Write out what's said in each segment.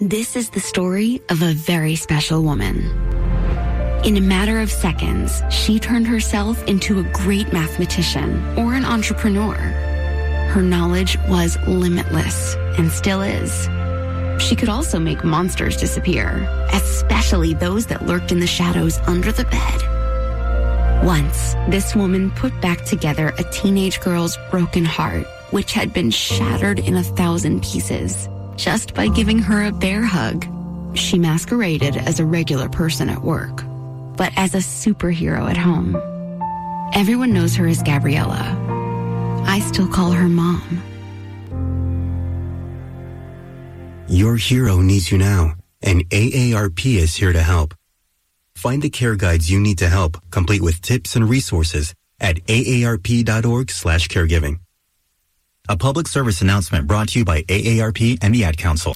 This is the story of a very special woman. In a matter of seconds, she turned herself into a great mathematician or an entrepreneur. Her knowledge was limitless and still is. She could also make monsters disappear, especially those that lurked in the shadows under the bed. Once, this woman put back together a teenage girl's broken heart, which had been shattered in 1,000 pieces, just by giving her a bear hug. She masqueraded as a regular person at work, but as a superhero at home. Everyone knows her as Gabriella. I still call her Mom. Your hero needs you now, and AARP is here to help. Find the care guides you need to help, complete with tips and resources at aarp.org/caregiving. A public service announcement brought to you by AARP and the Ad Council.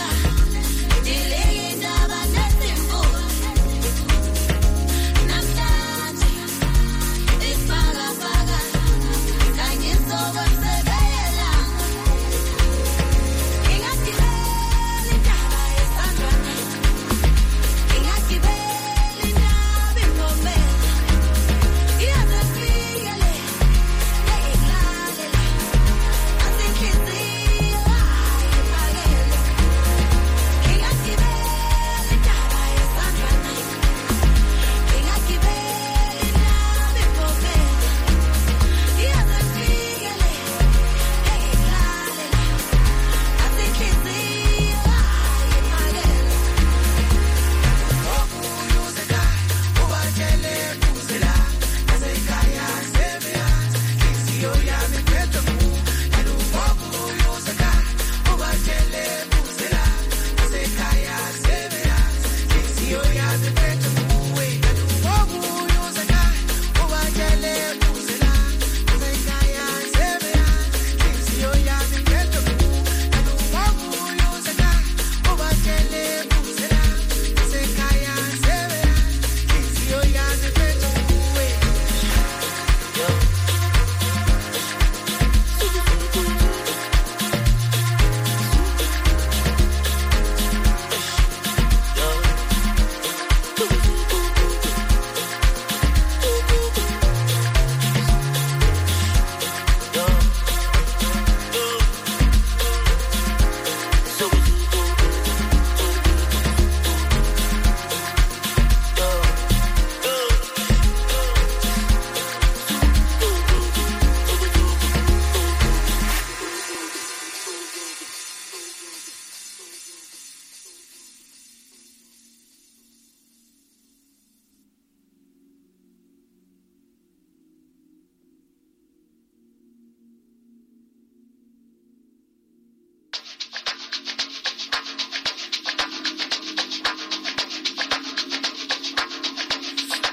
Namda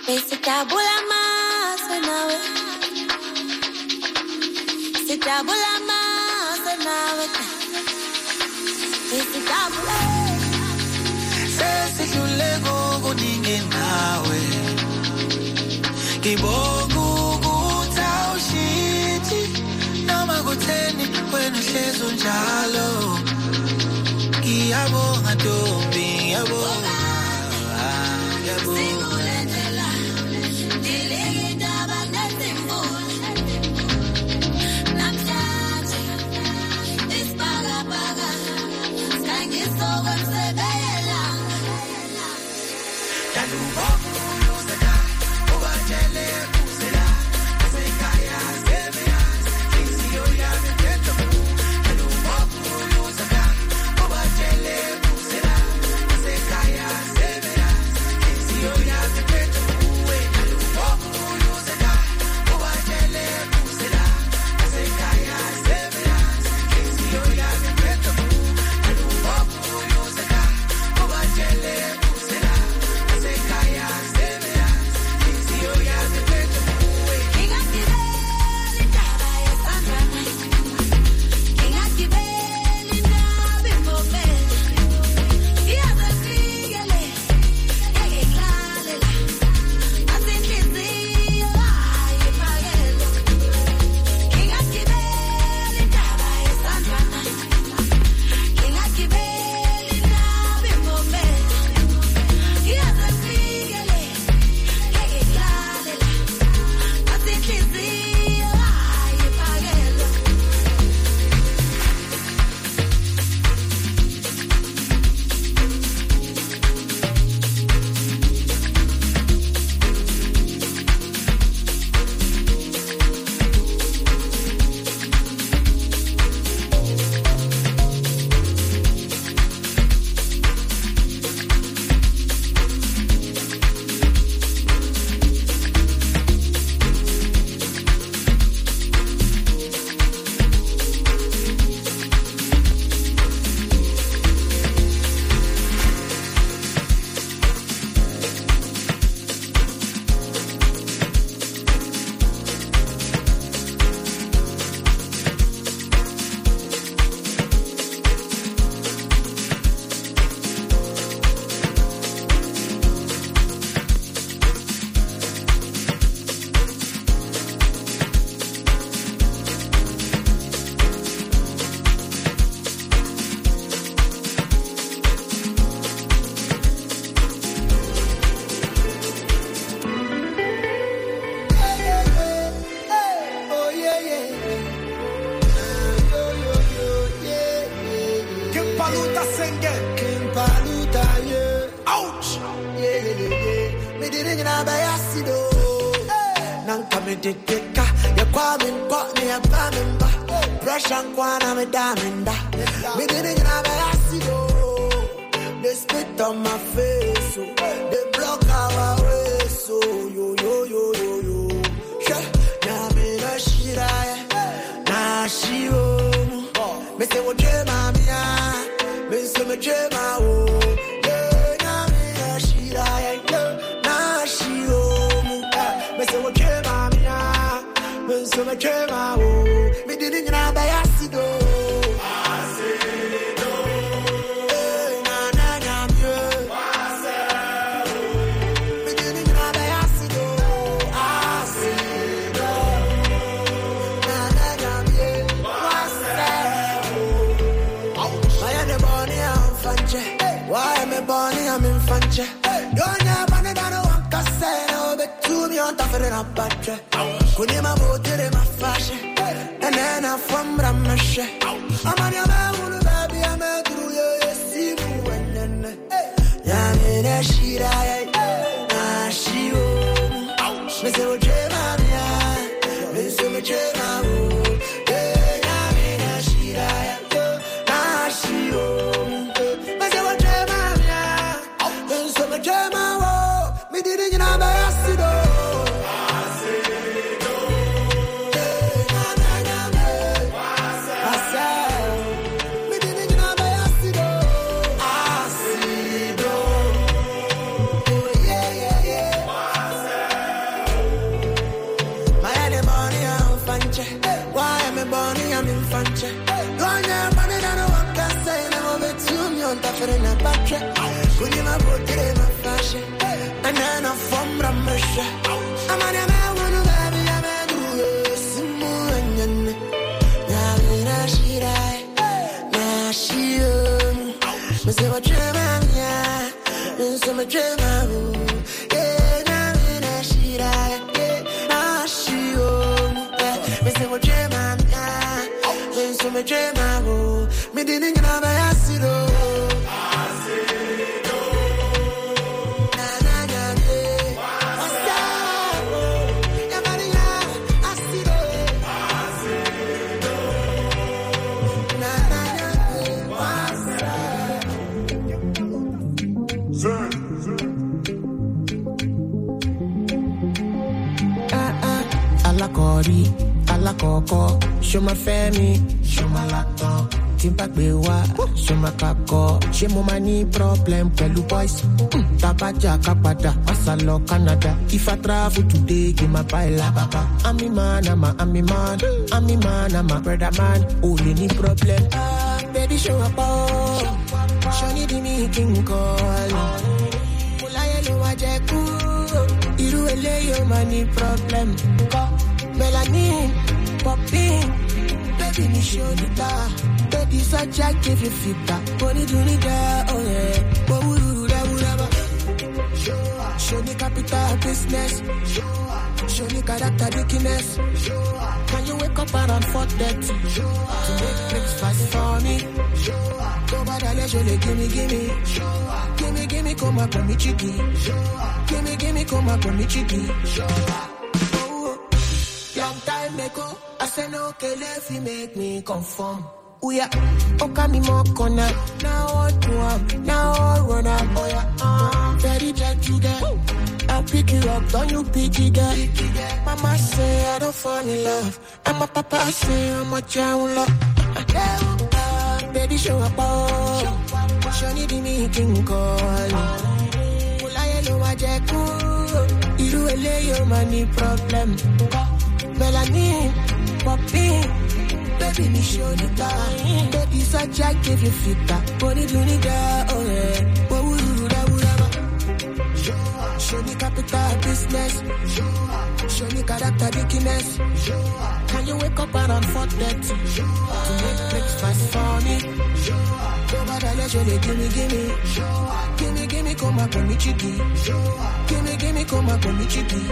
Sitabula nawe. Sitabula nawe. Sitabula. Sesidluleko kuningi nawe. Ngibonga ukuthi awushithi noma kutheni wena uhlezi unjalo. Ngiyabonga Ntombi, ngiyabonga. fare una pace, con ma potere ma fasce, e non from Ramesh. Amare a me uno baby a me due, simu anyane, na shirai, na shio, me se va chema mia, me se me chema u, na shirai, na shio, me se va chema mia, me se me chema u, me didn't know by acid. Alla coco, show my family, show my laptop, timpa bewa, show my kako, show my money problem, pelu boys, tabaja kapada, asalo Canada. If I travel today, give my baila baba. I'm a man, I'm a brother man, only any problem. Baby show up, show need me king call. Mulaya no wajeku, iru ele yo money problem. Melanin, popping, baby, me show the car. Baby, such a give you fita. Body do need that, oh yeah. Show the capital business. Show the character wickedness. Can you wake up around 4:30 to make breakfast for me? Go by the leisure, gimme, come up on me chicky. Gimme, come up on me chicky. Long time ago, I said no, okay, if you make me conform. Oh yeah, okay, me more corner. Now what do I? Now I run up. Oh yeah, very gentle girl. I'll pick you up, don't you pick it girl. Mama say I don't fall in love, and my papa say I'm a child. Baby show up, show need me king call. Mulaya no wajeku, iru ele yo money problem. Melanin, popping, baby, me show the time. Baby, such a give you fita. Body do need that, oh yeah. Show the capital business. Show the character wickedness. Can you wake up around 4:30 to make breakfast for me? Go by the leisure, gimme, come up on me chicky. Gimme, come up on me chicky.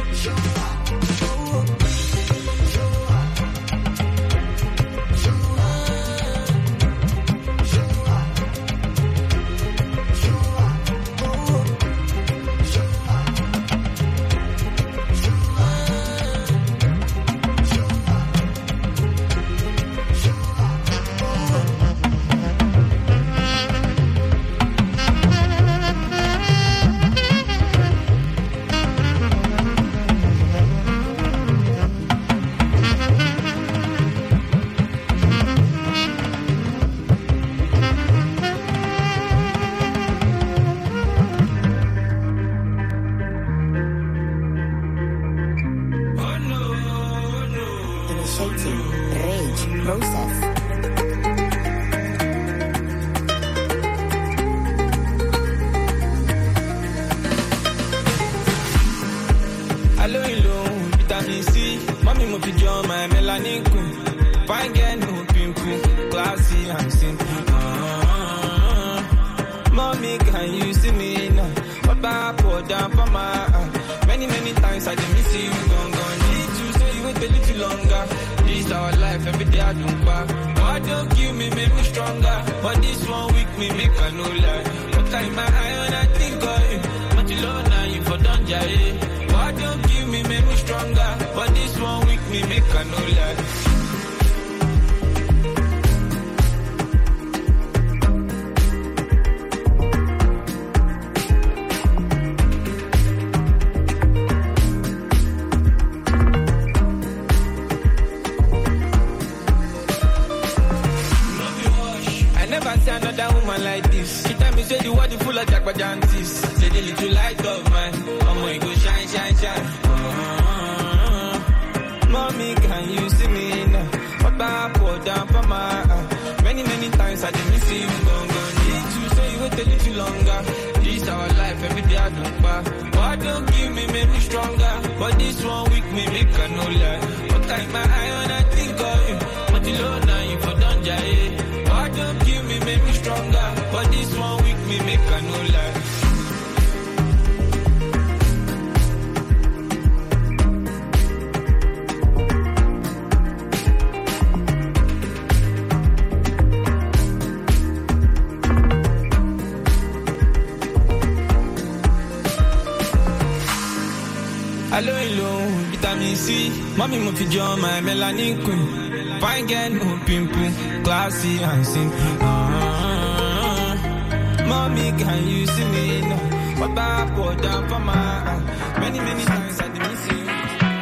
but this one week me make a no lie. What kind my eye when I think of you? But you know now you for don't jay. Why don't kill me, make me stronger? But this one week me make a no lie. Hello, vitamin C. Mommy, mo fi join my melanin queen. Fine girl, no pimple, classy and simple. Mommy, can you see me now? What I pour down for my eye. Many times I did miss you.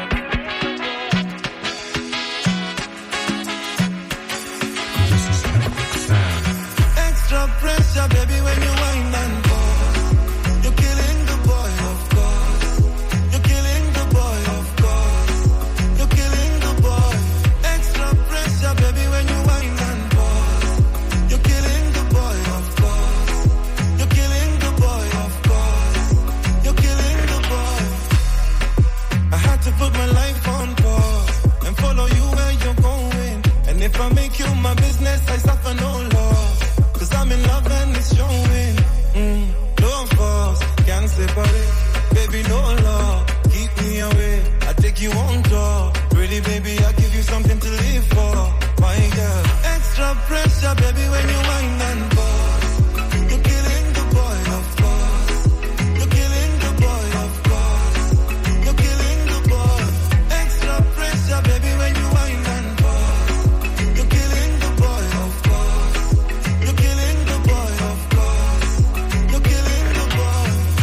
Extra pressure, baby, when you wind and go. You're killing the boy, of course. You're killing the boy, of course. You're killing the boy. Extra pressure, baby, when you wind and go. You're killing the boy, of course. You're killing the boy, of course. You're killing the boy. I had to put my life on pause and follow you where you're going. And if I make you my business, I suffer no loss. Cause I'm in love and it's showing. No force, can't separate. Baby, no law, keep me away. I take you on tour. Really, baby, I give you something to live for. My girl, extra pressure, baby, when you wind and pause. You're killing the boy, of course. You're killing the boy, of course. You're killing the boy. Extra pressure, baby, when you wind and pause. You're killing the boy, of course. You're killing the boy, of course. You're killing the boy.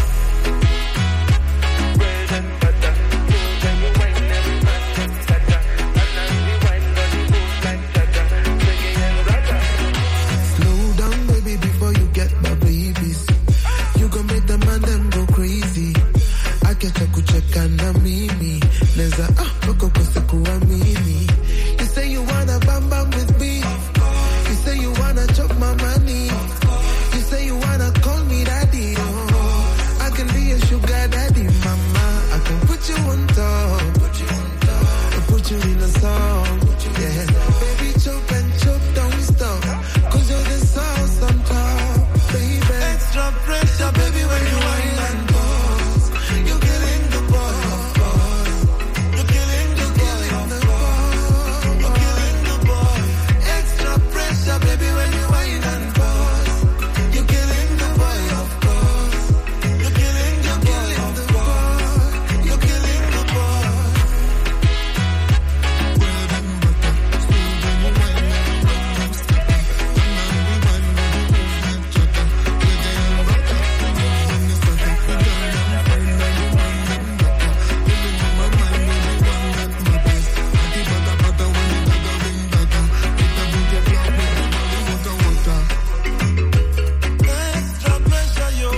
Bread and butter, food and you wine every man gets better. And as we wine, got the moves like chatter, singing and rata. Slow down, baby, before you get my babies. You gon' make the man them go crazy. I get a kucheka na mimi. Neza boko kosiku wa mimi. You say you wanna bam bam with me. You say you wanna chop my money. You say you wanna call me daddy. Oh, I can be a sugar daddy, mama. I can put you on top. Put you in a song. Yeah, baby, chop and chop, don't stop. Cause you're the sauce on top, baby. Extra pressure, baby, when you wind and pause. You're killing the boy, of course. You're killing the boy, of course. You're killing the boy. Extra pressure, baby, when you wind and pause. You're killing the boy, of course. You're killing the boy, of course. You're killing the boy. Extra pressure, yo.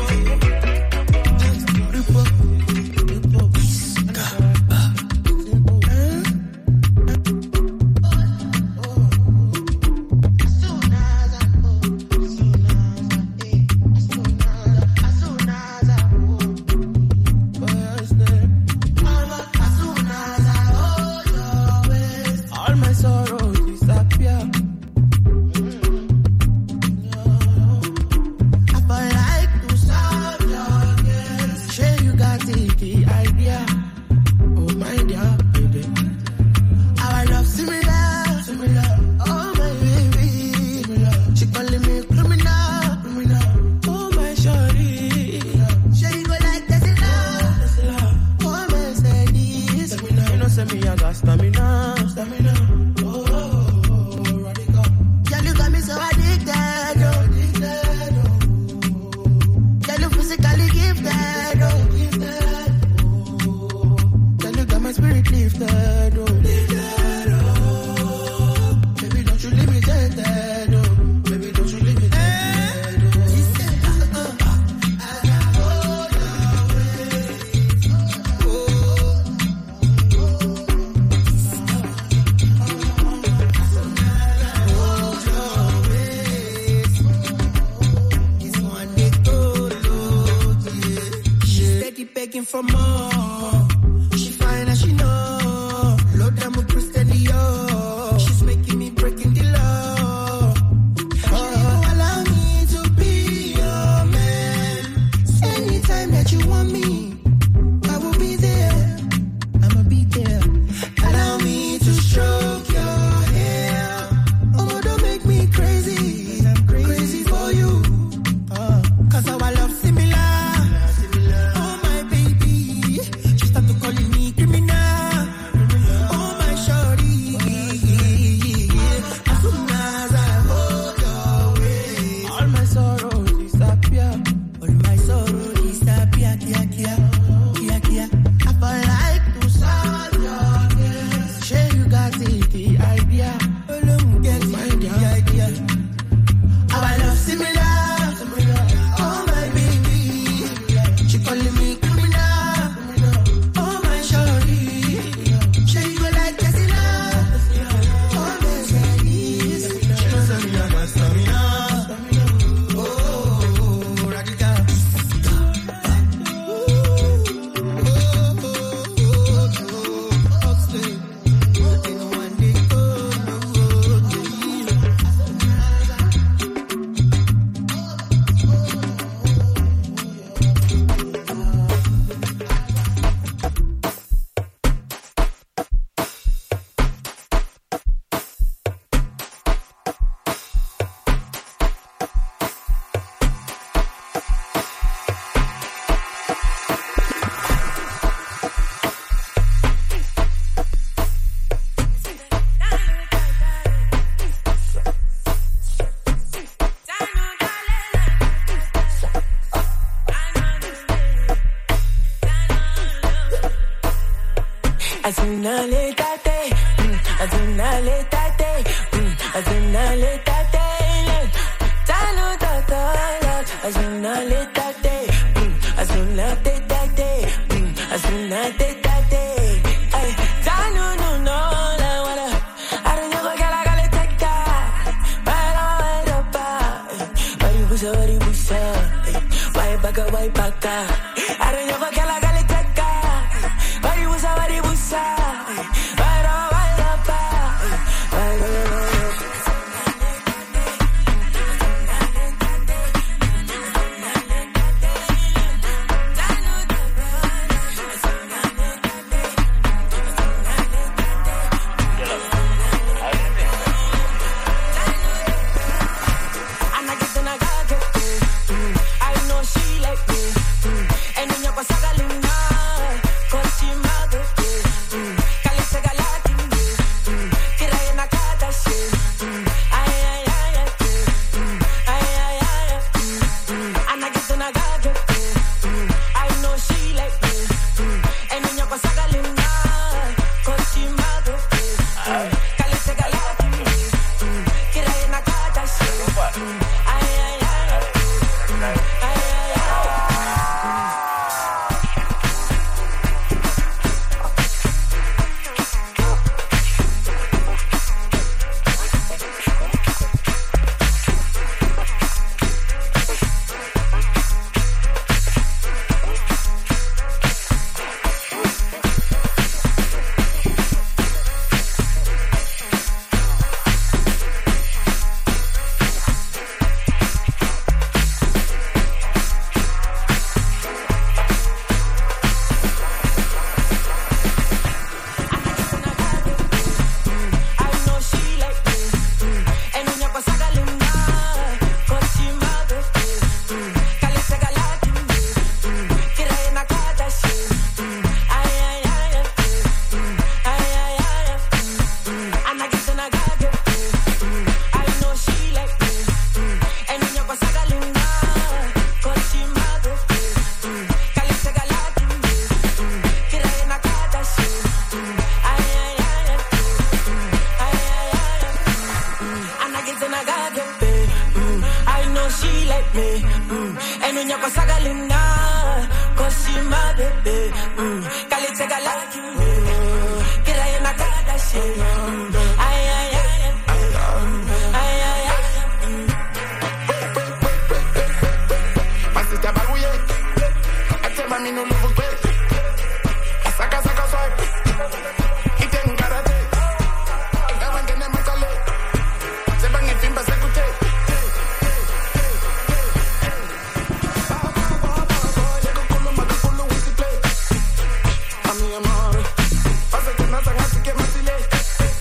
All my sorrows disappear. I feel like to solve your case. Sure you got the idea. Oh my dear baby, our love similar. Oh my baby, she calling me criminal. Oh my shorty, sure you go like this love. Oh my sadness, you know send me I got stamina. Girl, you got me so addicted, oh. Girl, you physically gifted, oh. Girl, you got my spirit lifted, oh. Baby, don't you leave me dead, oh. Baby, don't you leave me dead, She's steady begging for more. She find Pasa que no se hace que me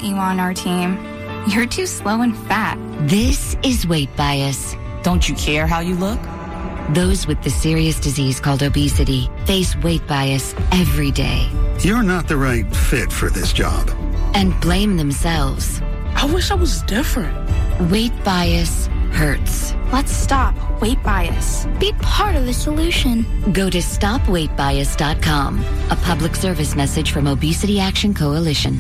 want you on our team. You're too slow and fat. This is weight bias. Don't you care how you look? Those with the serious disease called obesity face weight bias every day. You're not the right fit for this job. And blame themselves. I wish I was different. Weight bias hurts. Let's stop weight bias. Be part of the solution. Go to stopweightbias.com. A public service message from Obesity Action Coalition.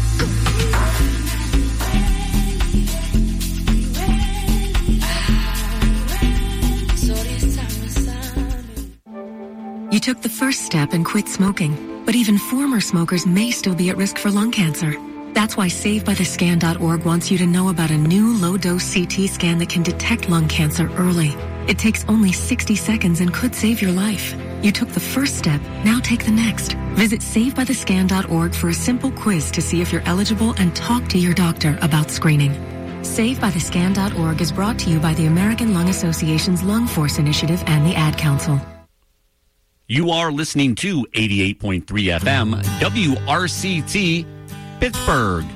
You took the first step and quit smoking, but even former smokers may still be at risk for lung cancer. That's why SaveByTheScan.org wants you to know about a new low-dose CT scan that can detect lung cancer early. It takes only 60 seconds and could save your life. You took the first step, now take the next. Visit SaveByTheScan.org for a simple quiz to see if you're eligible and talk to your doctor about screening. SaveByTheScan.org is brought to you by the American Lung Association's Lung Force Initiative and the Ad Council. You are listening to 88.3 FM, WRCT, Pittsburgh.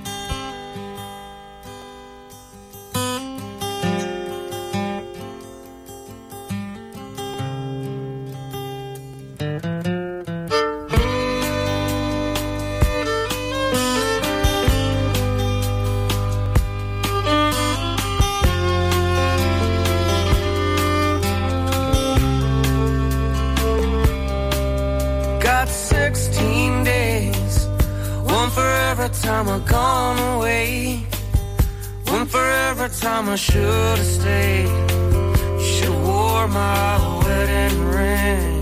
Got 16 days, one for every time I've gone away, one for every time I should have stayed. You should have wore my wedding ring.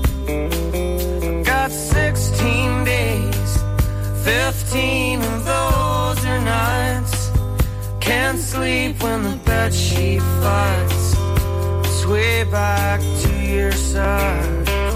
Got 16 days, 15 of those are nights. Can't sleep when the bedsheet fights. It's way back to your side.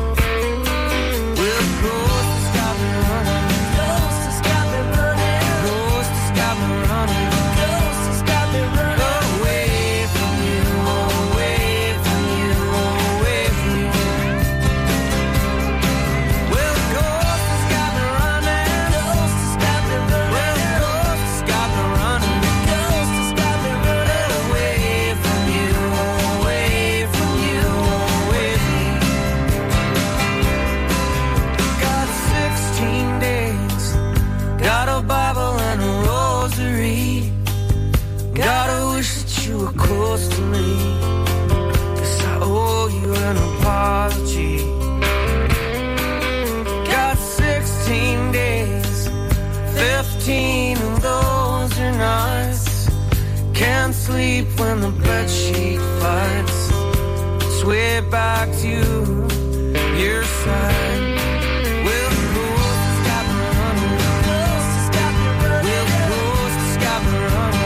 Close to me, 'cause I owe you an apology. Got 16 days, 15 of those are nights. Can't sleep when the bedsheet fights. It's way back to your side. Well, the ghost has got me running. The ghost has got me running. Well, the ghost has got me running.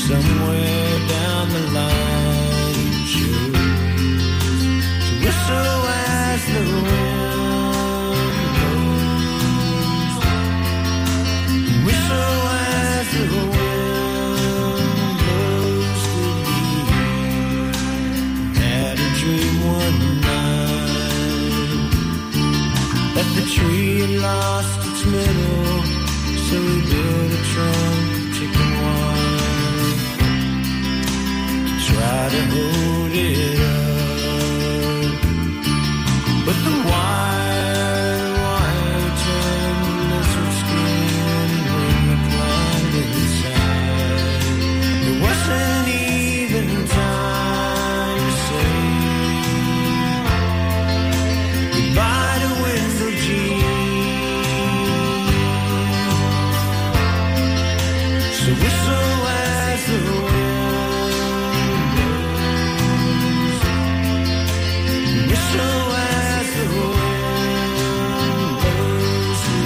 Somewhere down the line you choose to whistle as the wind blows. Whistle as the wind blows to leave. Had a dream one night that the tree had lost its middle, so we built a trunk of chicken wire to try to hold it up. But the wire turned lizard skin, and when we climbed inside, there wasn't even time to say goodbye to Windsor Jean. So whistle as the wind blows. Whistle as the wind blows to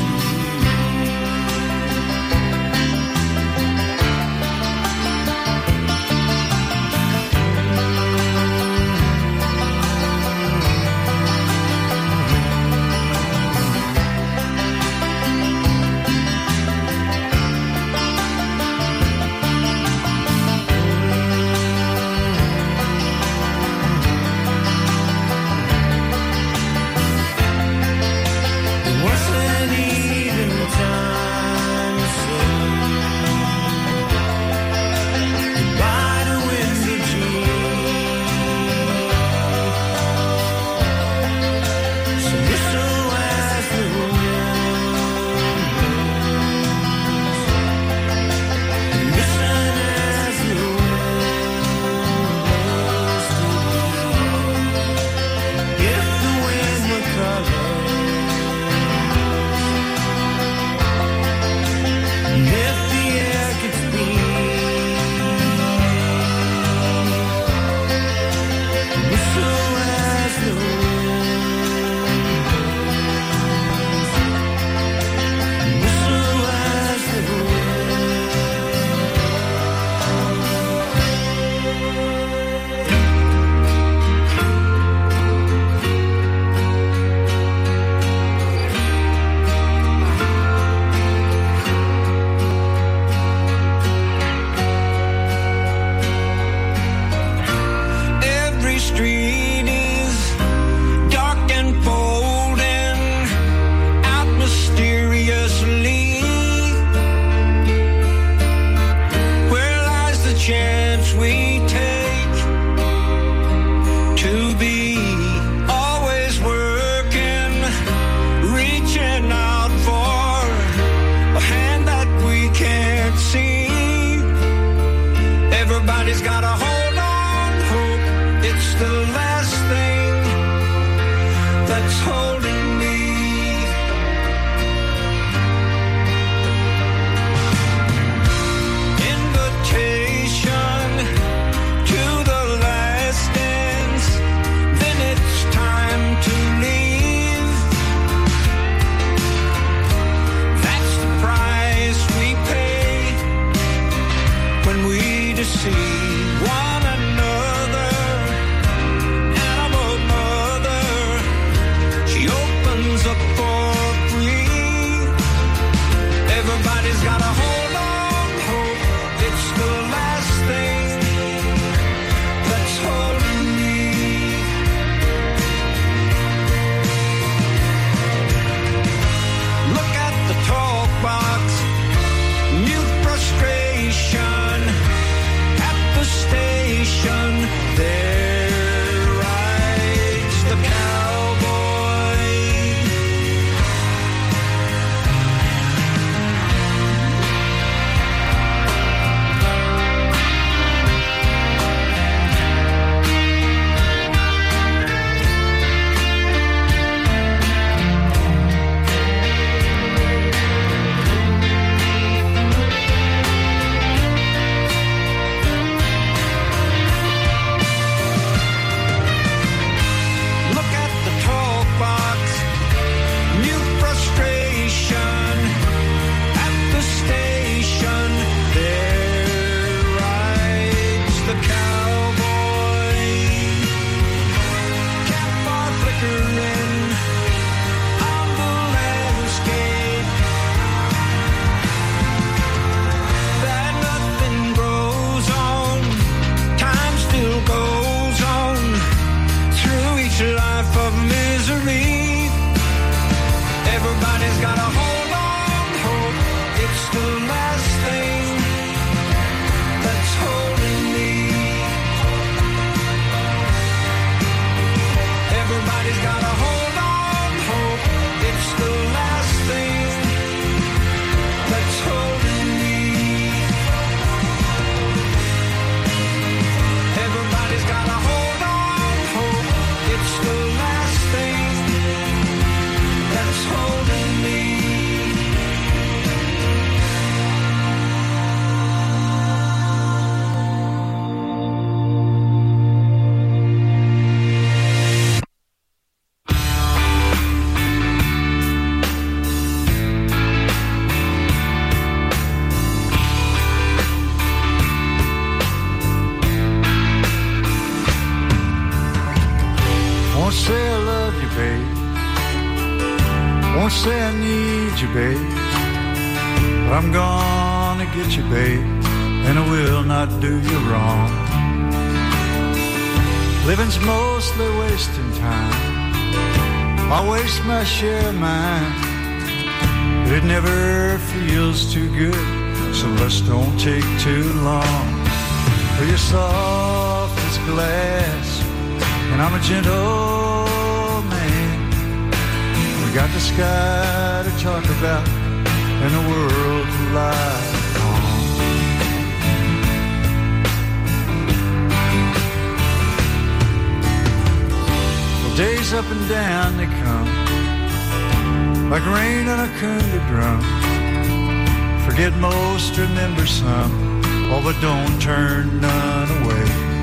There wasn't even time to say goodbye to Windsor Jean. So whistle as the wind blows. Listen as the wind blows to leave. If the wind were colors, and if the air could speak, whistle as the wind blows. Whistle as the Every street is dark and folding out mysteriously. Where lies the chance we take to be always working, reaching out for a hand that we can't see? Everybody's got a hold on hope. It's the last thing that's holding me. Invitation to the last dance, then it's time to leave. That's the price we pay when we deceive one Don't say I need you, babe, but I'm gonna get you, babe, and I will not do you wrong. Living's mostly wasting time. I waste my share of mine, but it never feels too good, so let's don't take too long. For you're soft as glass, and I'm a gentle man. We got the sky to talk about and the world to lie on. Well, days up and down they come, like rain on a kunda drum. Forget most, remember some, oh, but don't turn none away.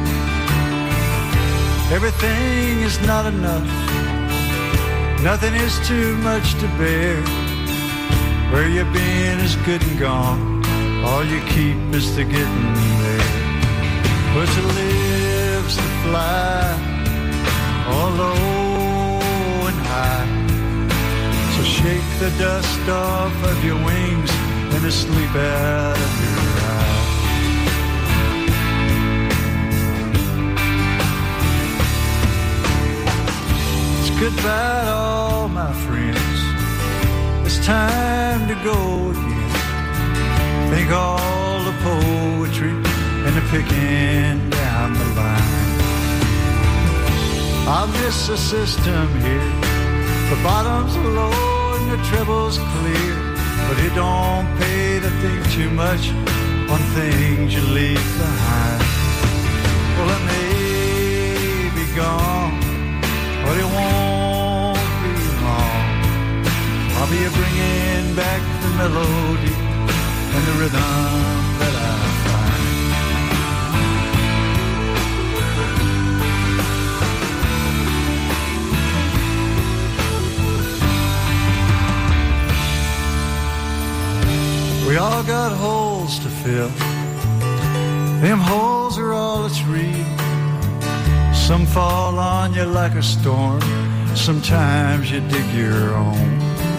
Everything is not enough, nothing is too much to bear. Where you've been is good and gone, all you keep is the getting there. But to live's to fly, all low and high. So shake the dust off of your wings and the sleep out of your eyes. It's goodbye to all my friends, it's time to go again. Think all the poetry and the picking down the line. I'll miss the system here, the bottom's low and the treble's clear, but it don't pay to think too much on things you leave behind. Well, I may be gone, but it won't be long. I'll be bringing back the melody and the rhythm that I find. We all got holes to fill. Them holes are all that's real. Some fall on you like a storm, sometimes you dig your own.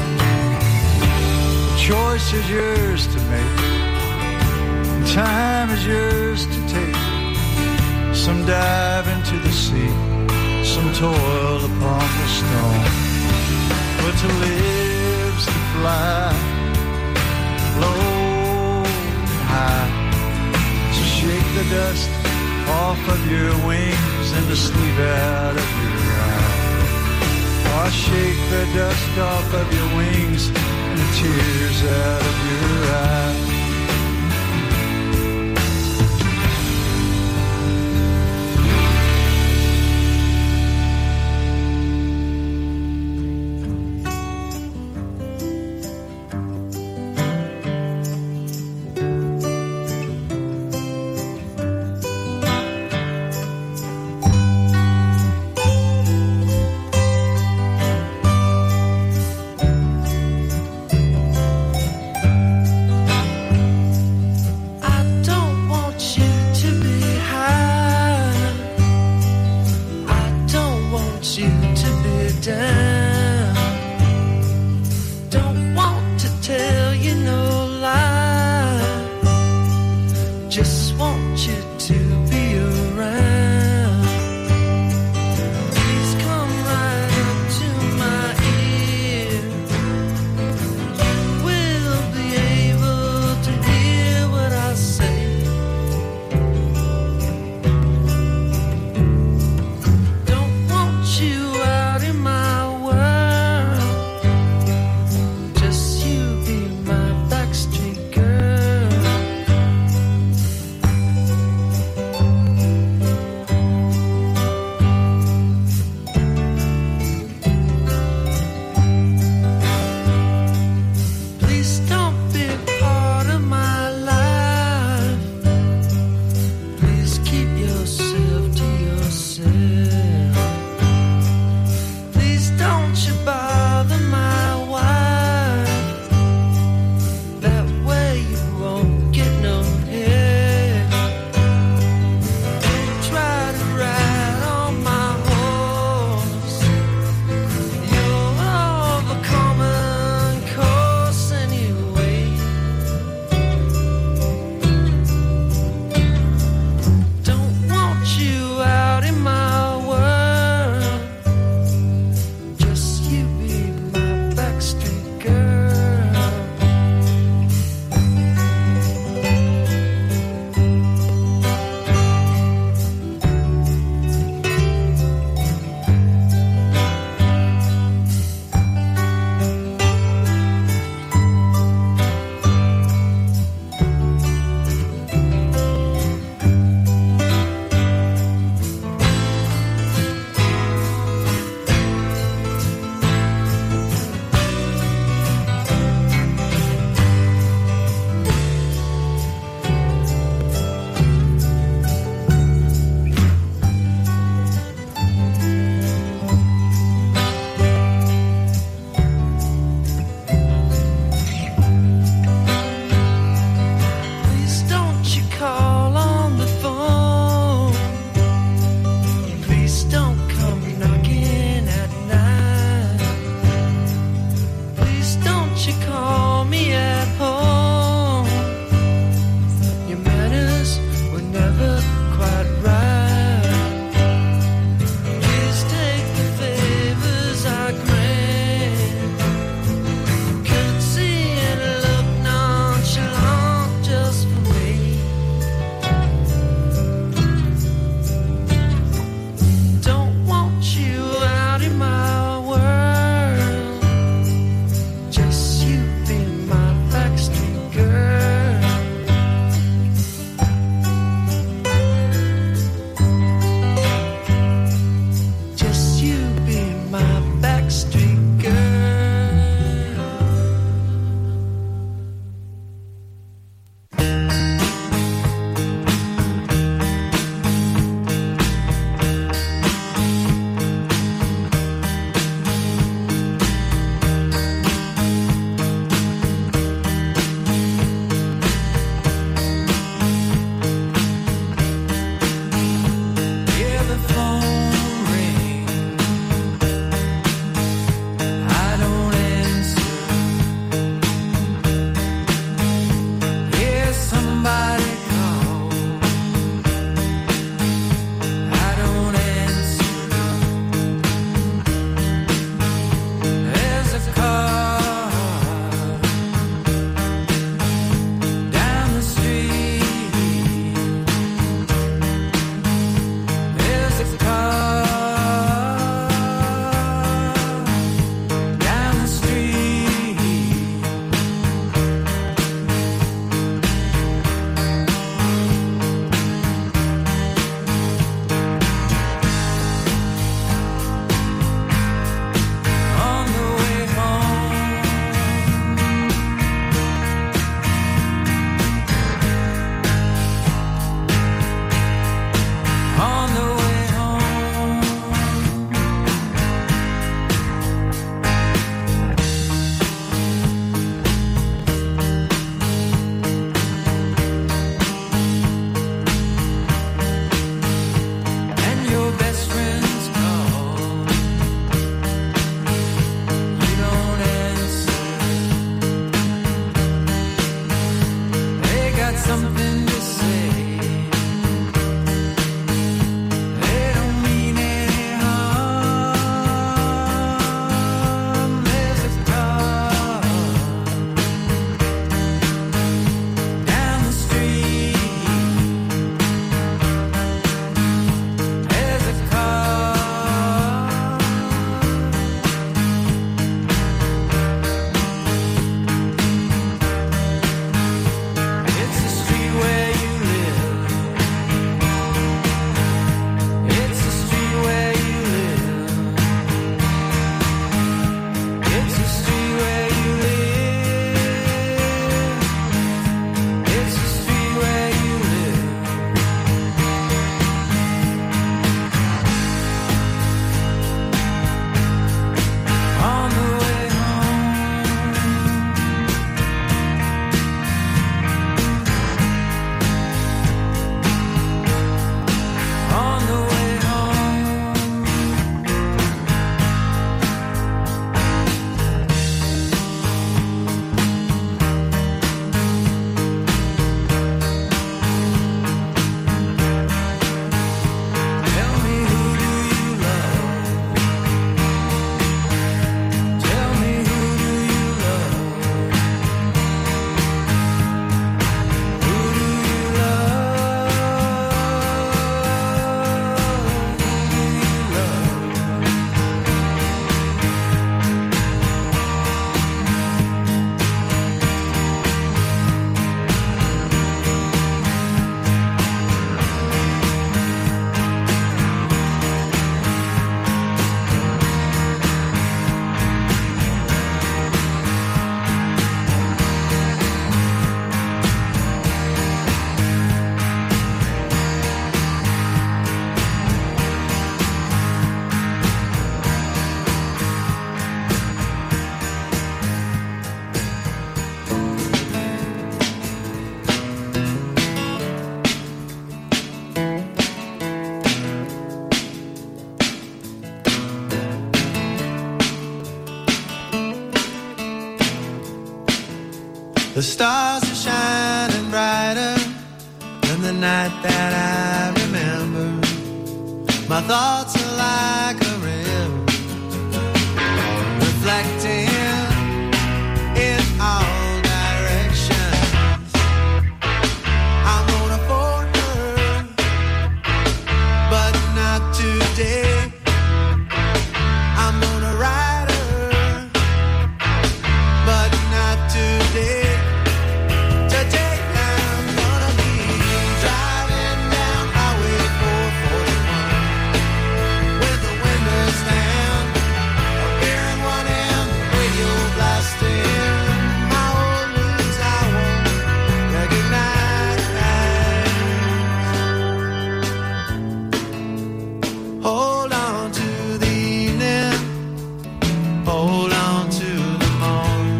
The choice is yours to make, and time is yours to take. Some dive into the sea, some toil upon the stone. But to live's to fly, low and high. So shake the dust off of your wings and the sleep out of your eyes. Oh, shake the dust off of your wings and the tears out of your eyes. Please don't you call me at home. Your manners were never quite right. Please take the favors I grant. Courtesy and look nonchalant just for me. Don't want you out in my world. Just you be my backstreet girl. Just you be my backstreet girl. The stars are shining brighter than the night that I remember. My thoughts are like a river, reflecting in all directions. I'm gonna phone her, but not today. I'm gonna write her, but not today. Today I'm gonna be driving down Highway 441 with the windows down, a beer in one hand, the radio blasting. My old roots I won't recognize. Hold on to the evening, hold on to the morn.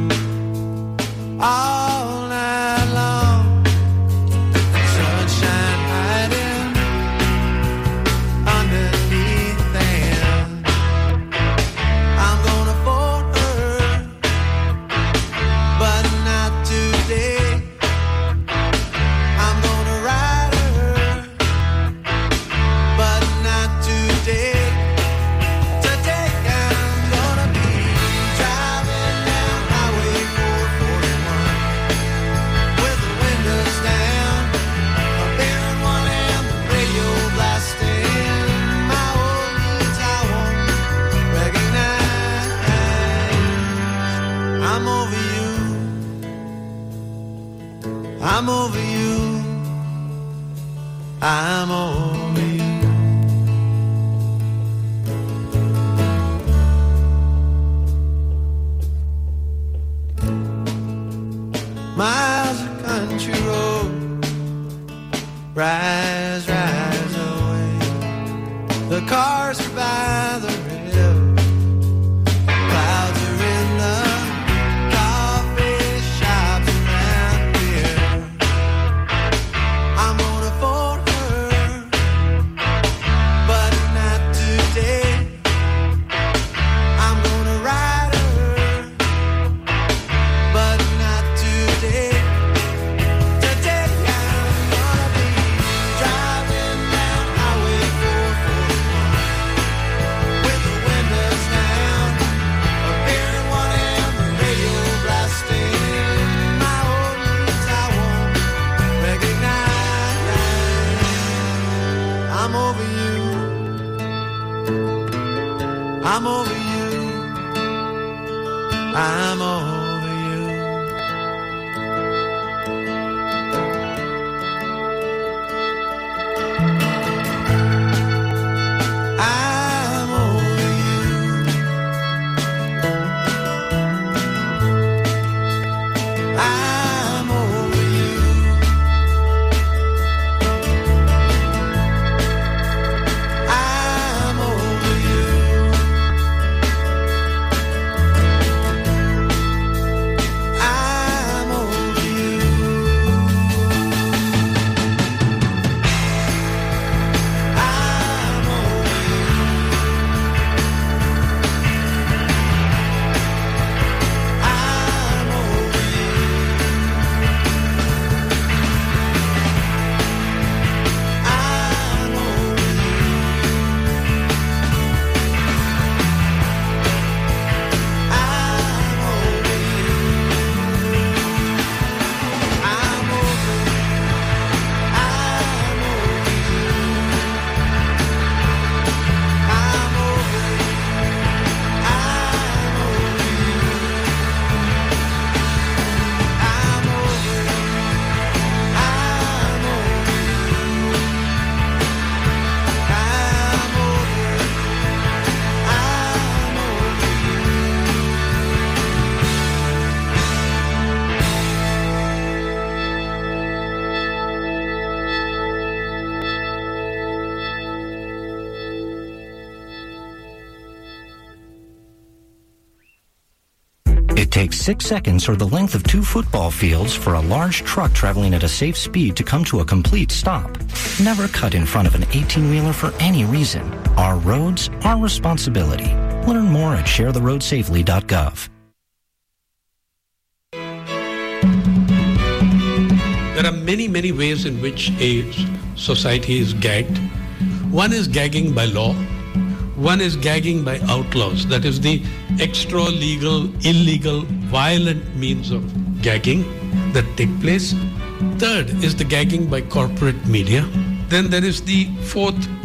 All night long, sunshine hiding underneath them. I'm gonna phone her, but not today. I'm gonna write her, but not today. Today I'm gonna be driving down Highway 441 with the windows down, a beer in one hand, the radio blasting. My old roots I won't recognize. I'm over you, I'm over you, I'm over you. Miles of country road, rise, rise away. The cars are by the river, clouds are in the coffee shops around here. I'm gonna phone her, but not today. I'm gonna write her, but not today. Today I'm gonna be driving down Highway 441 with the windows down, a beer in one hand, the radio blasting. My old roots I won't recognize. I'm over you, I'm over you, I'm over you. I'm over you. I'm over you. I'm over you. I'm over you. I'm over I'm over you. I'm over I'm over I'm over I'm over I'm over I'm over I'm over I'm It takes 6 seconds or the length of 2 football fields for a large truck traveling at a safe speed to come to a complete stop. Never cut in front of an 18-wheeler for any reason. Our roads, our responsibility. Learn more at sharetheroadsafely.gov. There are many, many ways in which a society is gagged. One is gagging by law. One is gagging by outlaws. That is the extra-legal, illegal, violent means of gagging that take place. Third is the gagging by corporate media. Then there is the fourth